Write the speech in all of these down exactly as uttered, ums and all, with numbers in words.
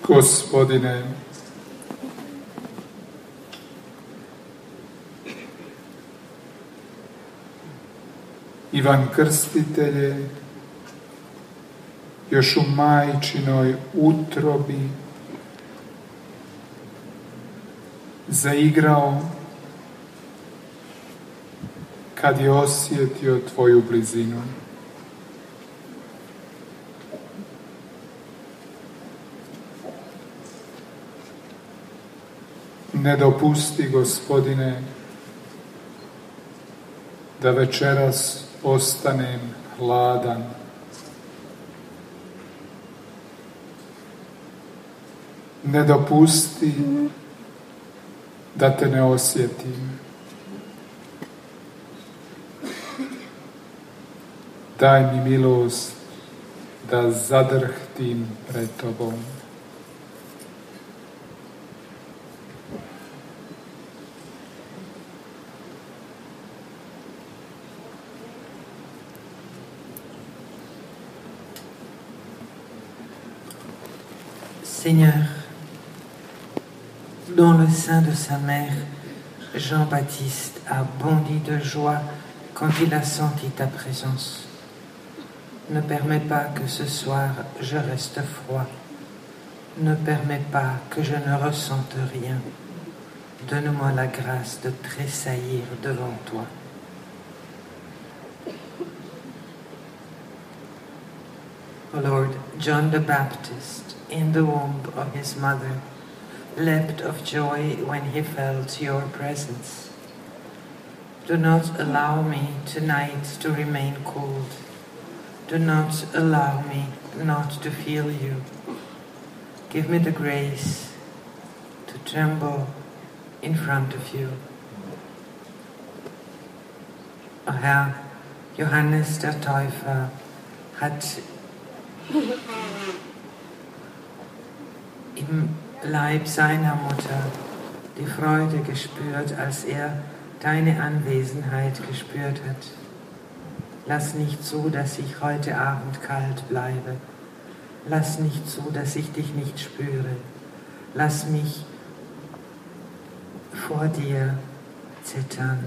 Gospodine, Ivan Krstitelj još u majčinoj utrobi zaigrao kad je osjetio tvoju blizinu. Ne dopusti, Gospodine, da večeras ostanem hladan. Ne dopusti da te ne osjetim. Daj mi milost da zadrhtim pred Tobom. Seigneur, dans le sein de sa mère, Jean-Baptiste a bondi de joie quand il a senti ta présence. Ne permets pas que ce soir je reste froid. Ne permets pas que je ne ressente rien. Donne-moi la grâce de tressaillir devant toi. O Lord, John the Baptist, in the womb of his mother, leapt of joy when he felt your presence. Do not allow me tonight to remain cold. Do not allow me not to feel you. Give me the grace to tremble in front of you. O Herr, Johannes der Täufer hat im Leib seiner Mutter die Freude gespürt, als er deine Anwesenheit gespürt hat. Lass nicht zu, dass ich heute Abend kalt bleibe. Lass nicht zu, dass ich dich nicht spüre. Lass mich vor dir zittern.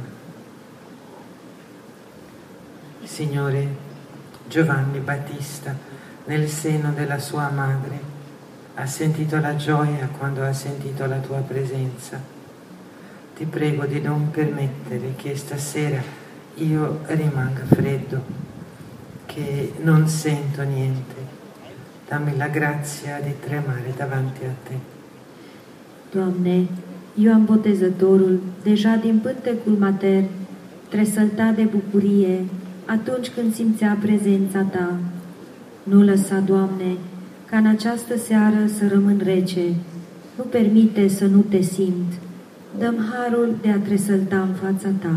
Signore, Giovanni Battista, nel seno della sua madre, ha sentito la gioia quando ha sentito la tua presenza. Ti prego di non permettere che stasera io rimanga freddo, che non sento niente. Dammi la grazia di tremare davanti a te. Doamne, Ioan Botezătorul, deja din pântecul matern, tresălta de bucurie atunci când simțea prezența Ta. Nu lăsa, Doamne, ca în această seară să rămân rece. Nu permite să nu Te simt. Dă-mi harul de a tresălta în fața Ta.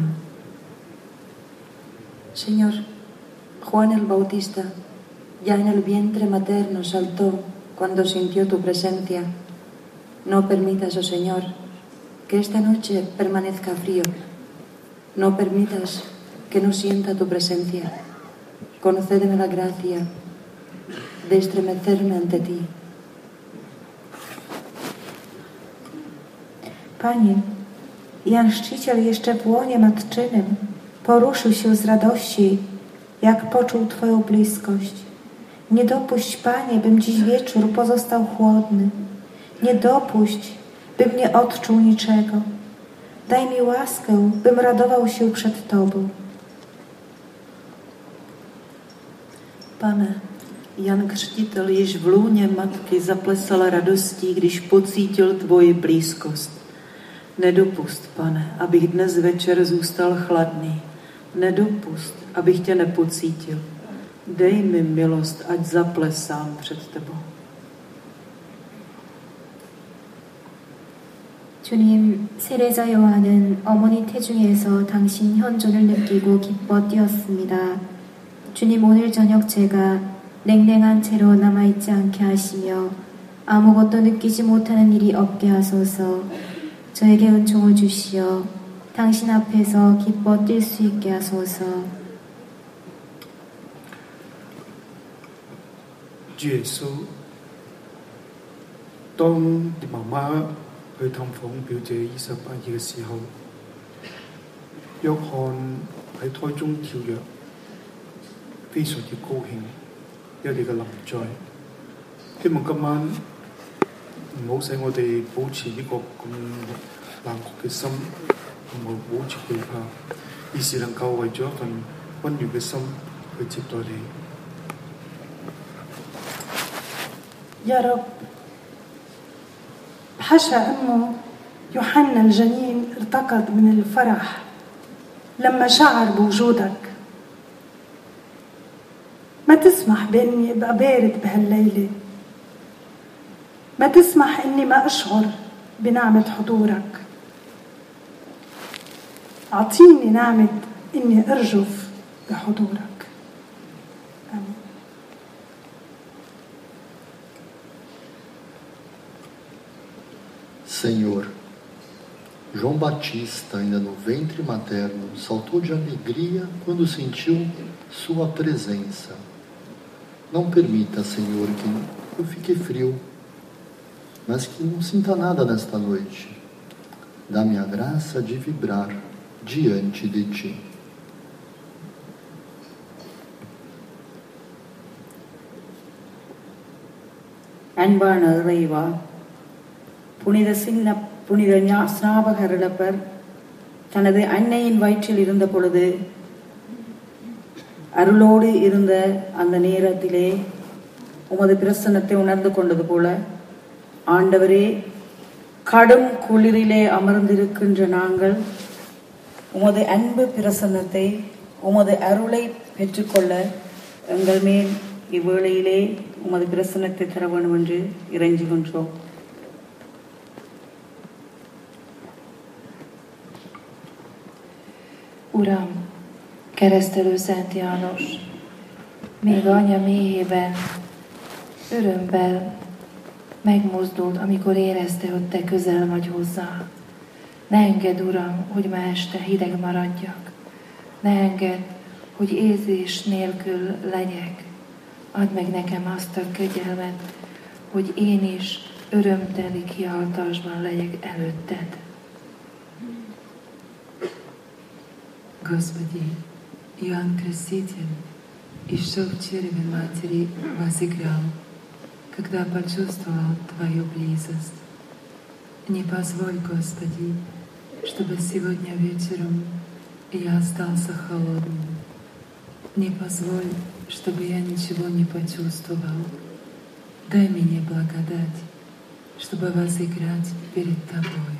Señor, Juan el Bautista, ya en el vientre materno saltó cuando sintió tu presencia. No permitas, oh Señor, que esta noche permanezca frío. No permitas que no sienta tu presencia. Concédeme la gracia de estremecerme ante Ti. Panie, Jan Chrzciciel jeszcze w łonie matczynym poruszył się z radości, jak poczuł Twoją bliskość. Nie dopuść, Panie, bym dziś wieczór pozostał chłodny. Nie dopuść, bym nie odczuł niczego. Daj mi łaskę, bym radował się przed Tobą. Pane, Jan Křtitel již v lůně matky zaplesal radostí, když pocítil Tvoji blízkost. Nedopust, Pane, abych dnes večer zůstal chladný. Nedopust, abych Tě nepocítil. Dej mi milost, ať zaplesám před Tebou. 주님, 세례자 요한은 어머니 태중에서 당신 현존을 느끼고 기뻐 뛰었습니다. 주님, 오늘 저녁 제가 냉랭한 채로 남아있지 않게 하시며 아무것도 느끼지 못하는 일이 없게 하소서. 저에게 은총을 주시어 당신 앞에서 기뻐 뛸 수 있게 하소서. Gesù, 當媽媽去探訪表姐伊撒伯爾嘅時候，約翰喺胎中跳躍，非常之高興有你嘅臨在。希望今晚唔好使我哋保持呢個咁冷酷嘅心，唔好保持懼怕，而是能夠為咗一份溫暖嘅心去接待你。 يا رب حشى أنه يوحنا الجنين ارتقد من الفرح لما شعر بوجودك. ما تسمح بإني أبقى بارد بهالليلة، ما تسمح إني ما أشعر بنعمة حضورك. أعطيني نعمة إني أرجف بحضورك. آمين. Senhor, João Batista, ainda no ventre materno, saltou de alegria quando sentiu sua presença. Não permita, Senhor, que eu fique frio, mas que não sinta nada nesta noite. Dá-me a graça de vibrar diante de Ti. அன்பான இறைவா, புனித சின்ன புனித ஸ்நாபகரிடப்பர் தனது அன்னையின் வயிற்றில் இருந்த பொழுது அருளோடு இருந்த அந்த நேரத்திலே உமது பிரசன்னத்தை உணர்ந்து கொண்டது போல, ஆண்டவரே, கடும் குளிரிலே அமர்ந்திருக்கின்ற நாங்கள் உமது அன்பு பிரசன்னத்தை, உமது அருளை பெற்றுக்கொள்ள எங்கள் மேல் இவ்வேளையிலே உமது பிரசன்னத்தை தர வேண்டும் என்று இறைஞ்சுகின்றோம். Uram, keresztelő Szent János, még anya méhében örömmel megmozdult, amikor érezte, hogy te közel vagy hozzá. Ne engedd, Uram, hogy ma este hideg maradjak. Ne engedd, hogy érzés nélkül legyek. Add meg nekem azt a kegyelmet, hogy én is örömteli kiáltásban legyek előtted. Господи, Иоанн Креститель еще в чреве матери возиграл, когда почувствовал Твою близость. Не позволь, Господи, чтобы сегодня вечером я остался холодным. Не позволь, чтобы я ничего не почувствовал. Дай мне благодать, чтобы возиграть перед Тобой.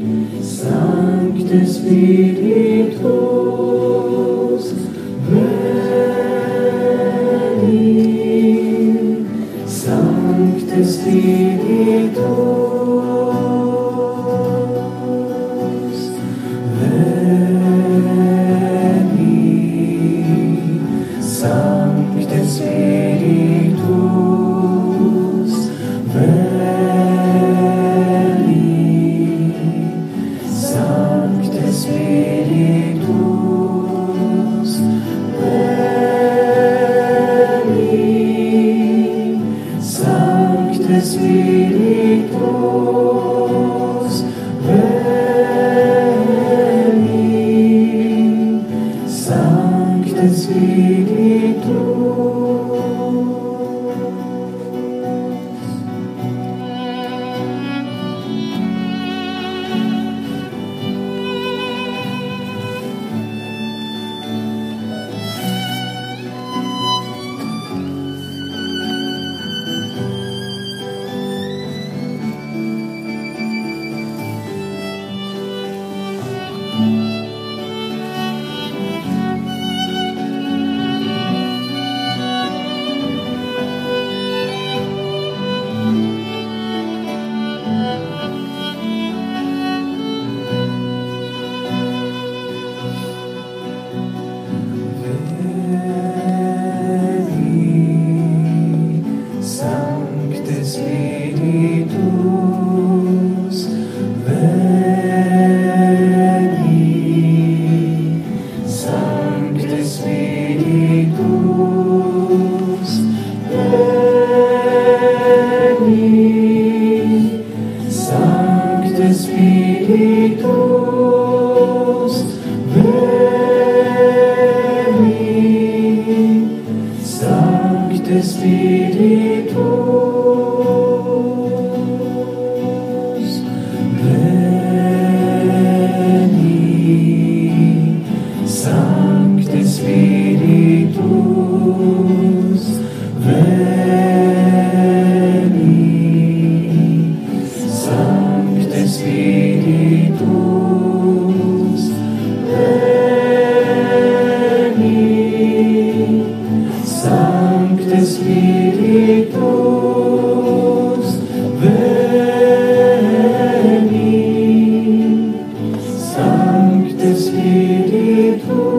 Sancte Spiritus, veni, Sancte Spiritus, veni, Sancte Spiritus, veni, Sancte Spiritus, veni, Sancte Spiritus, veni, Sancte Spiritus. Sancte Spiritus, veni, Sancte Spiritus, veni, Sancte Spiritus, veni, Sancte Spiritus, veni, Sancte Spiritus, veni, Sancte Spiritus, veni, Sancte Spiritus, veni, Sancte Spiritus.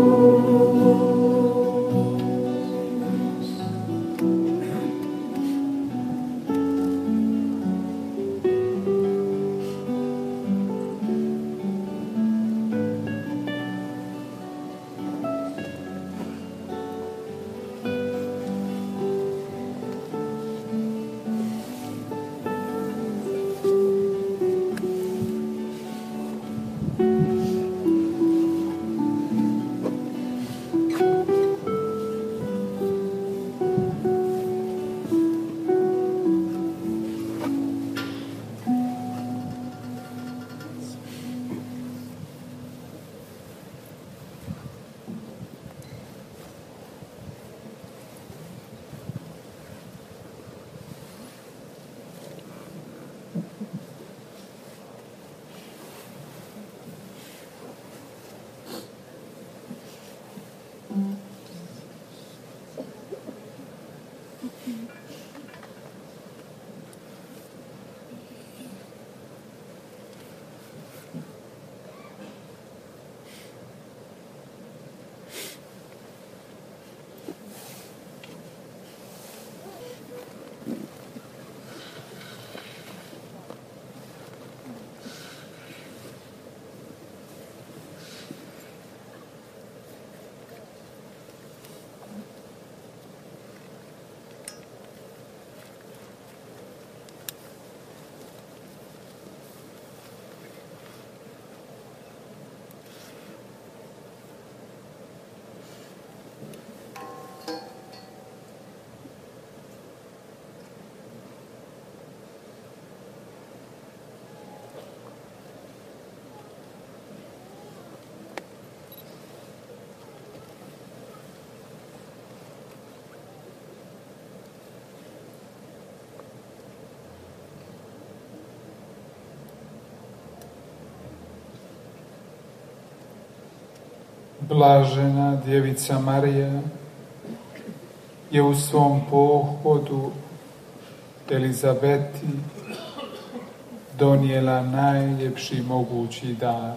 Blažena djevica Marija je u svom pohodu Elizabeti donijela najljepši mogući dar.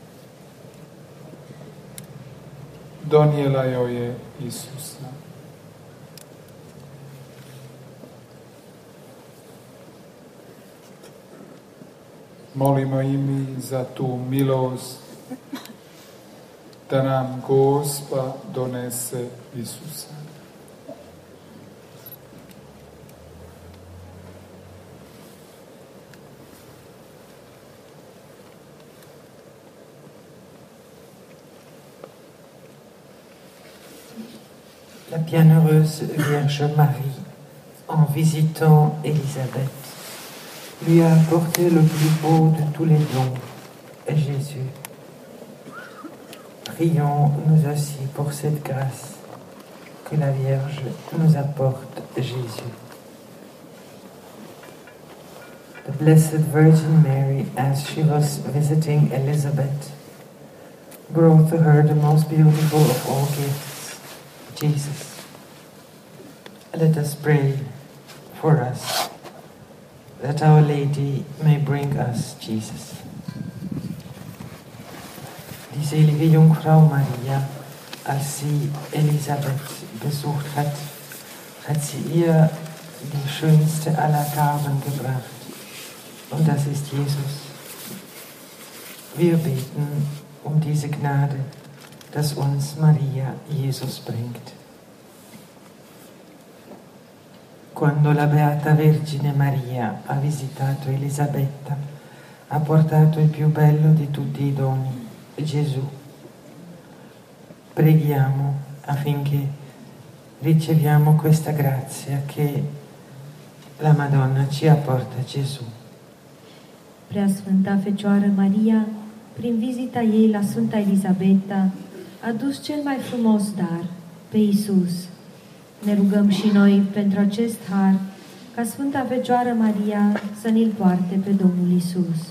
Donijela joj je Isusa. Molimo i mi za tu milost da nam Gospa donese Isusa. La bienheureuse Vierge Marie, en visitant Élisabeth, lui a apporté le plus beau de tous les dons, Jésus. Prions nous aussi pour cette grâce que la Vierge nous apporte Jésus. The Blessed Virgin Mary, as she was visiting Elizabeth, brought to her the most beautiful of all gifts, Jesus. Let us pray for us, that Our Lady may bring us Jesus. Die selige Jungfrau Maria, als sie Elisabeth besucht hat, hat sie ihr die schönste aller Gaben gebracht. Und das ist Jesus. Wir beten um diese Gnade, dass uns Maria Jesus bringt. Quando la Beata Vergine Maria ha visitato Elisabetta, ha portato il più bello di tutti i doni, Gesù. Preghiamo affinché riceviamo questa grazia che la Madonna ci apporta Gesù. Preasfânta Fecioară Maria, prin vizita ei la Sfânta Elisabeta, a dus cel mai frumos dar, pe Iisus. Ne rugăm și noi pentru acest har, ca Sfânta Fecioară Maria să ne-l poarte pe Domnul Iisus.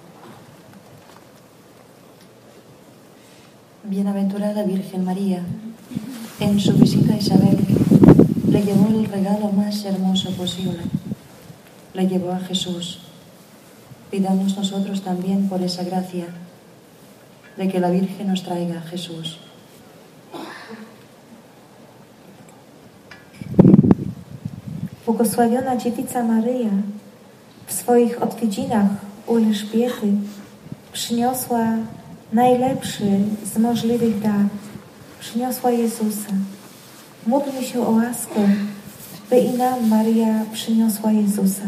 Bienaventurada Virgen María, en su visita a Isabel, le llevó el regalo más hermoso posible. Le llevó a Jesús. Pidamos nosotros también por esa gracia de que la Virgen nos traiga a Jesús. Błogosławiona Dziewica Maryja w swoich odwiedzinach u Elżbiety przyniosła najlepszy z możliwych dar. Przyniosła Jezusa. Módlmy się o łaskę, by i nam Maria przyniosła Jezusa.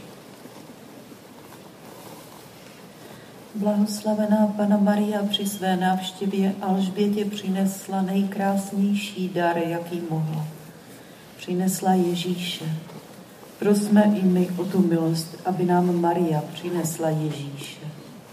Blahoslavená Panna Maria při své návštěvě Alžbětě přinesla nejkrásnější dar, jaký mohla. Přinesla Ježíše. Prosme i my o tu milost, aby nám Maria přinesla Ježíše.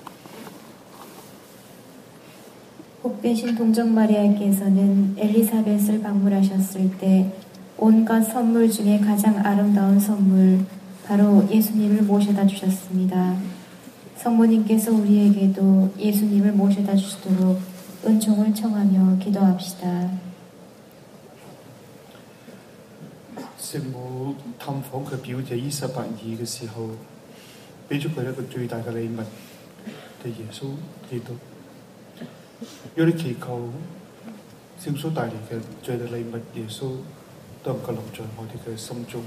복되신 동정 마리아께서는 엘리사벳을 방문하셨을 때 온갖 선물 중에 가장 아름다운 선물, 바로 예수님을 모셔다 주셨습니다. 성모님께서 우리에게도 예수님을 모셔다 주시도록 은총을 청하며 기도합시다. 聖母探訪佢表姐伊撒伯爾嘅時候，俾咗佢一個最大嘅禮物，係耶穌基督。要你祈求聖所帶嚟嘅最大禮物，耶穌都能夠留在我哋嘅心中。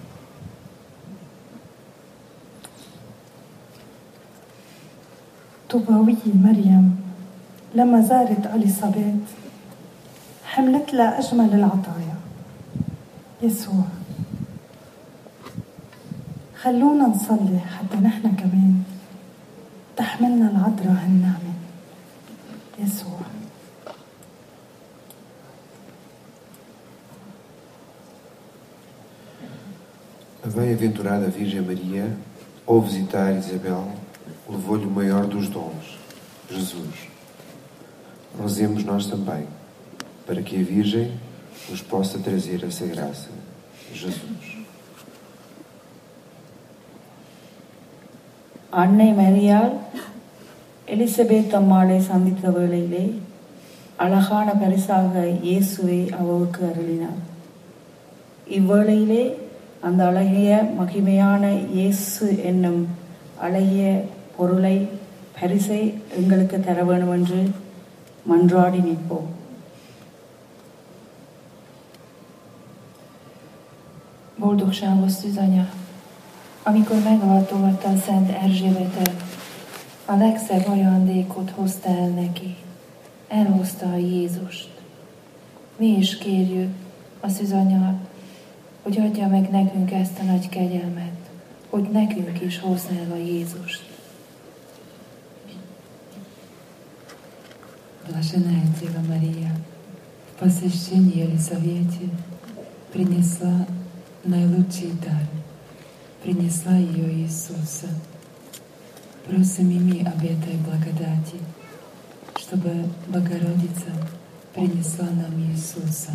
طوباوية مريم لما زارت أليصابات حملت لها أجمل العطايا يسوع. خلونا نصلي حتى نحن كمان تحملنا العذراء هالنعمة يسوع. A bem-aventurada Virgem Maria, ao visitar Isabel, levou-lhe o maior dos dons, Jesus. Rezemos nós também, para que a Virgem nos possa trazer essa graça, Jesus. அன்னை மரியாள் Elizabeth அம்மாளை சந்தித்த வேளையிலே அழகான பரிசாக இயேசுவை அவருக்கு அருளினார். இவ்வேளையிலே அந்த அழகிய மகிமையான இயேசு என்னும் அழகிய பொருளை பரிசை எங்களுக்கு தர வேண்டும் என்று மன்றாடி நிற்போம். Boldogságos szűzanya, amikor meglátogatta a Szent Erzsébetet, a legszebb ajándékot hozta el neki. Elhozta a Jézust. Mi is kérjük a szűzanyát, hogy adja meg nekünk ezt a nagy kegyelmet, hogy nekünk is hozza el a Jézust. Блаженная Дева Мария в посвящении Елизавете принесла наилучший дар, принесла ее Иисуса. Просим и мы об этой благодати, чтобы Богородица принесла нам Иисуса.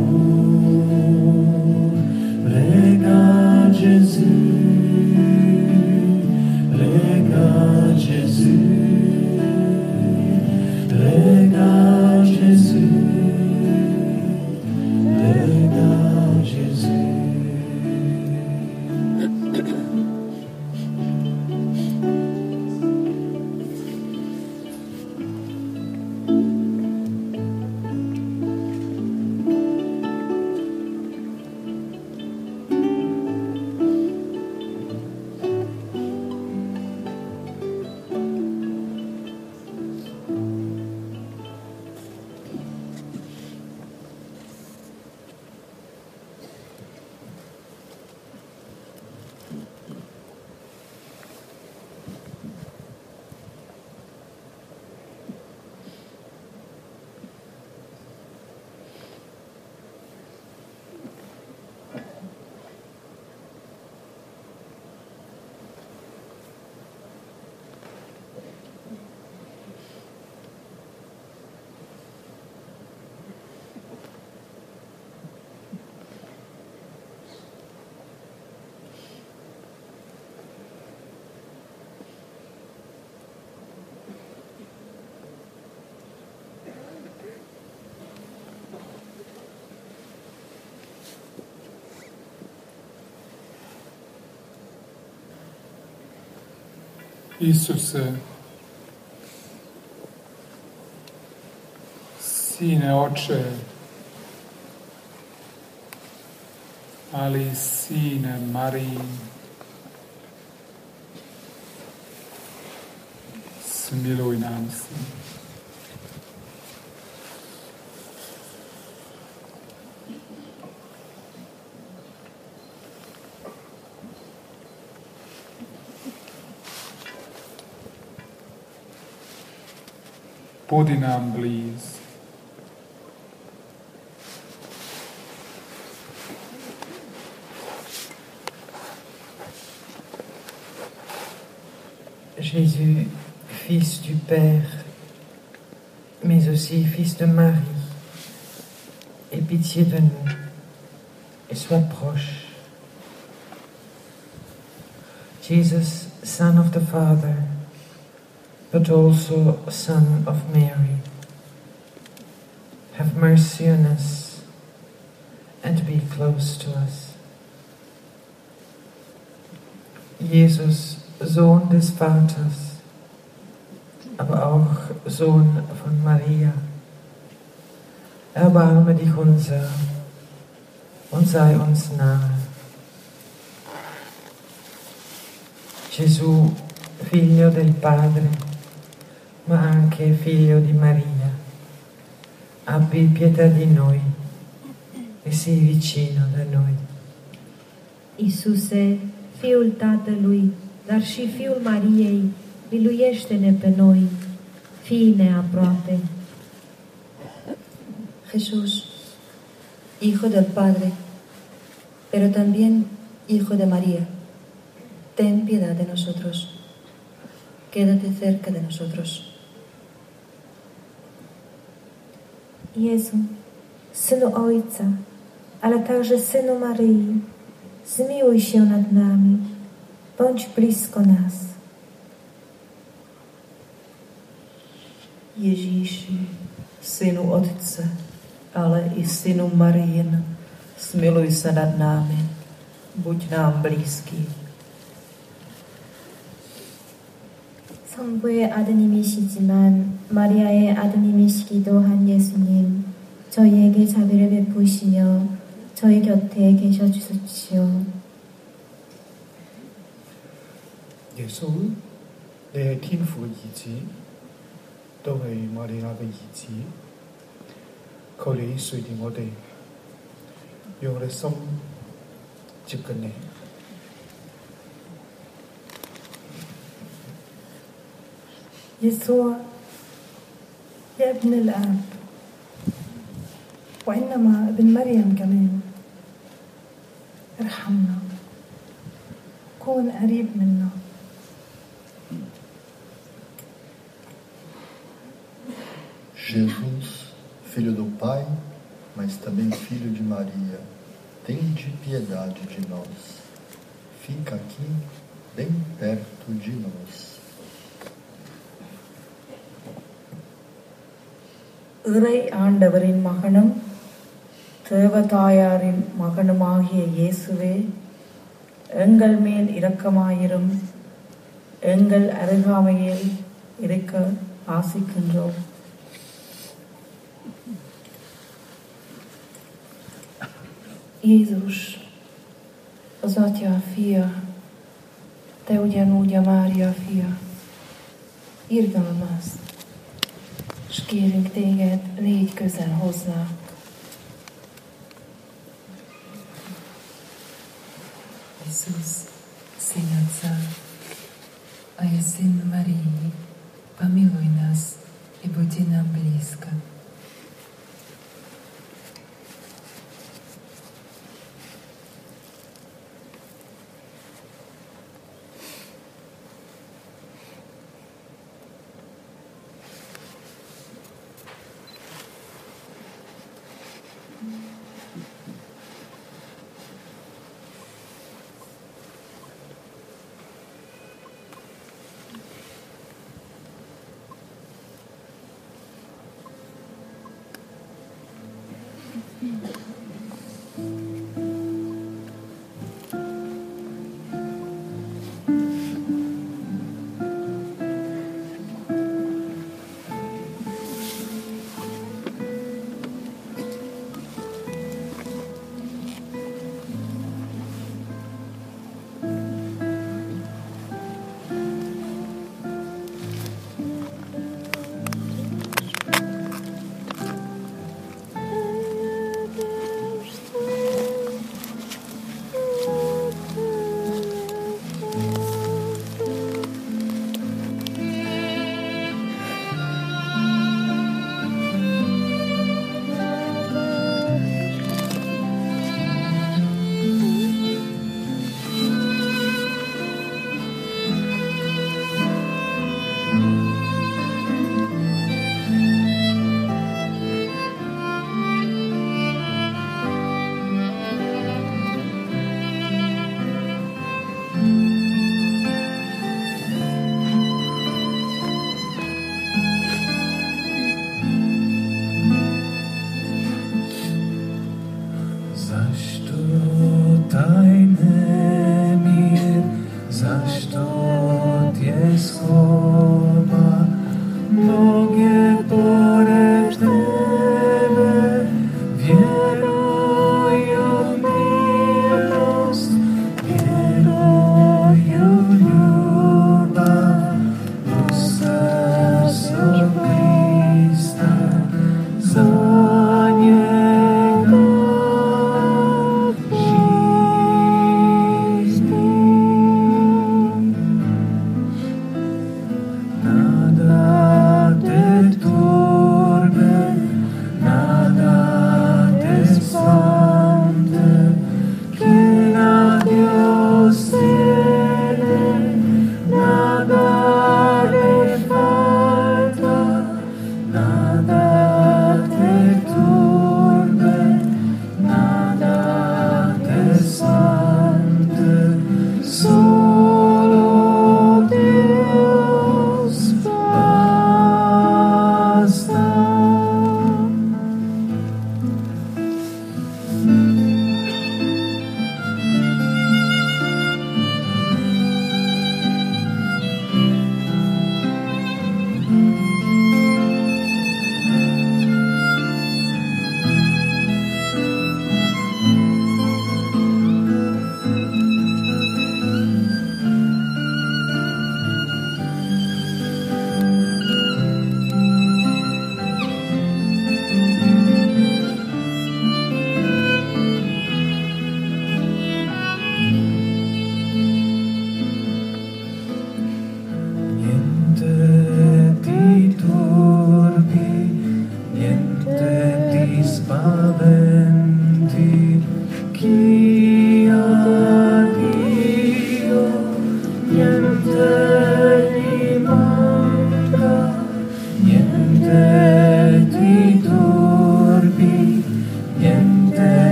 Jésus, Isuse, Sine Oče, ali i Sine Mariji, smiluj nam se. Budi nam bliz. Jésus, Fils du Père, mais aussi Fils de Marie, aie pitié de nous et sois proche. Jesus, Son of the Father, but also Son of Mary, have mercy on us and be close to us. Jesus, Sohn des Vaters, aber auch Sohn von Maria, erbarme dich unser und sei uns nahe. Gesù, Figlio del Padre, ma anche Figlio di Maria, abbi pietà di noi e sii vicino da noi. Iisuse, Fiul Tatălui, dar și Fiul Mariei, miluiește-ne pe noi, fii-ne aproape. Jesús, Hijo del Padre, pero también Hijo de María, ten piedad de nosotros. Quédate cerca de nosotros. Jezu, Synu Ojca, ale także Synu Maryi, zmiłuj się nad nami, bądź blisko nas. Ježíši, Synu Otce, ale i Synu Marijin, smiluj se nad námi, buď nám blízký. 성부의 아드님이시지만 마리아의 아드님이시기도 한 예수님, 저희에게 자비를 베푸시며 저희 곁에 계셔 주십시오. 耶穌，你係天父嘅兒子，都係瑪利亞嘅兒子。求你垂憐我哋，讓我哋心接近你。 يسوع يا ابن الآب، وإنما ابن مريم كمان، ارحمنا، كون قريب منا. Jesus, Filho do Pai, mas também Filho de Maria, tende piedade de nós. Fica aqui, bem perto de nós. இறை ஆண்டவரின் மகனும் தேவதாயாரின் மகனுமாகிய இயேசுவே, எங்கள் மேல் இரக்கமாயிரும், எங்கள் அருகாமையில் இருக்க ஆசிக்கின்றோம். Jézus, az Atya a fia, te ugyanúgy a Mária fia, irgalmazd, s kérünk téged, légy közel hozzánk. Isus, Syn Otca, a je Syn Marii, pomiluj nás i buď nám blízko.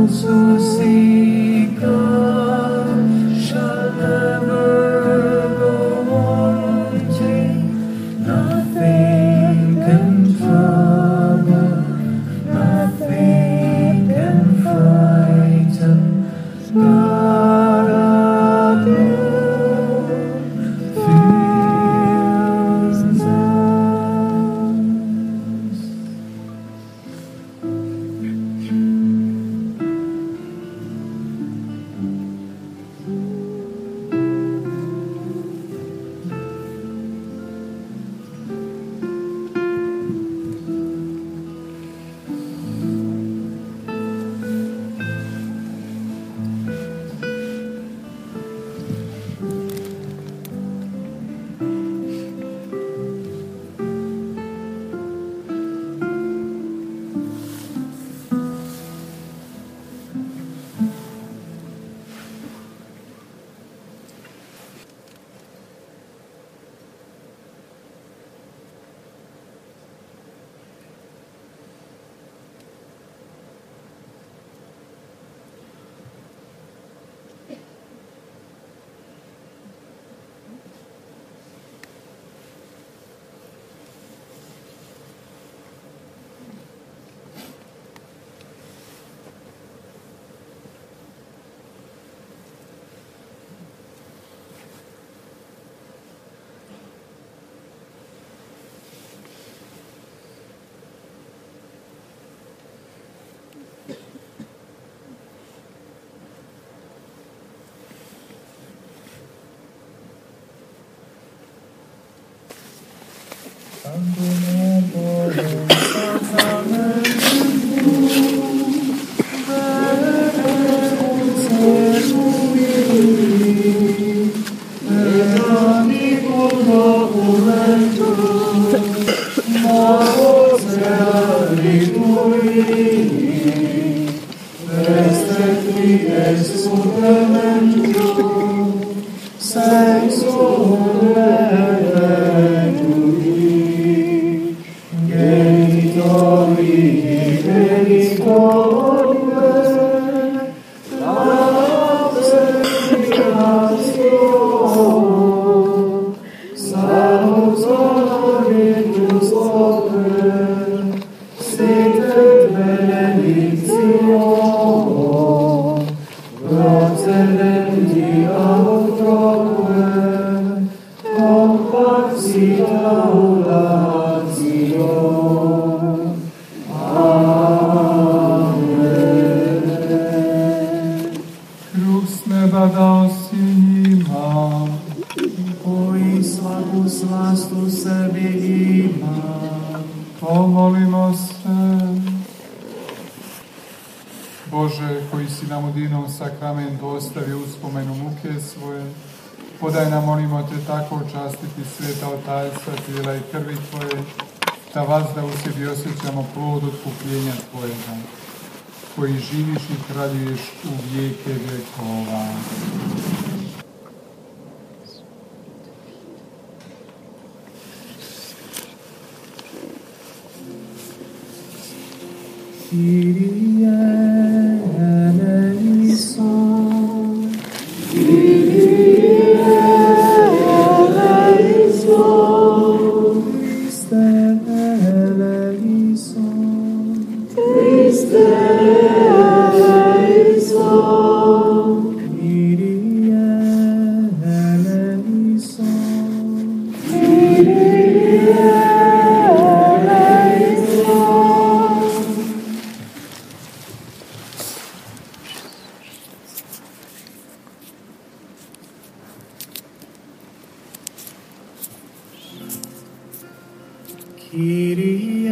Podaj nam, molimo te, tako učastiti sveta otajstva, tijela i krvi Tvoje, da vas da u sebi osjećamo plod otkupljenja Tvojega, koji živiš i kraljuješ u vijeke vjekova. Kyrie eleison, Kyrie eleison, Christe eleison, Christe eleison, Kyrie eleison, Kyrie Kyrie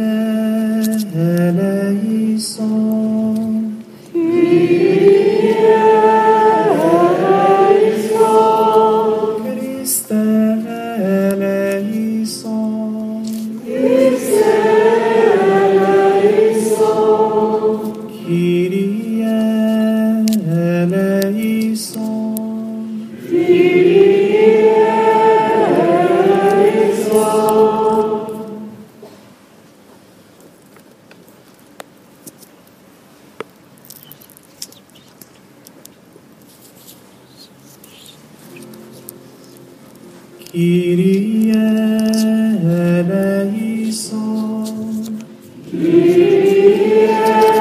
eleison, Kyrie eleison, Christe eleison, Christe eleison, Kyrie eleison, Kyrie eleison. Kyrie eleison. Kyrie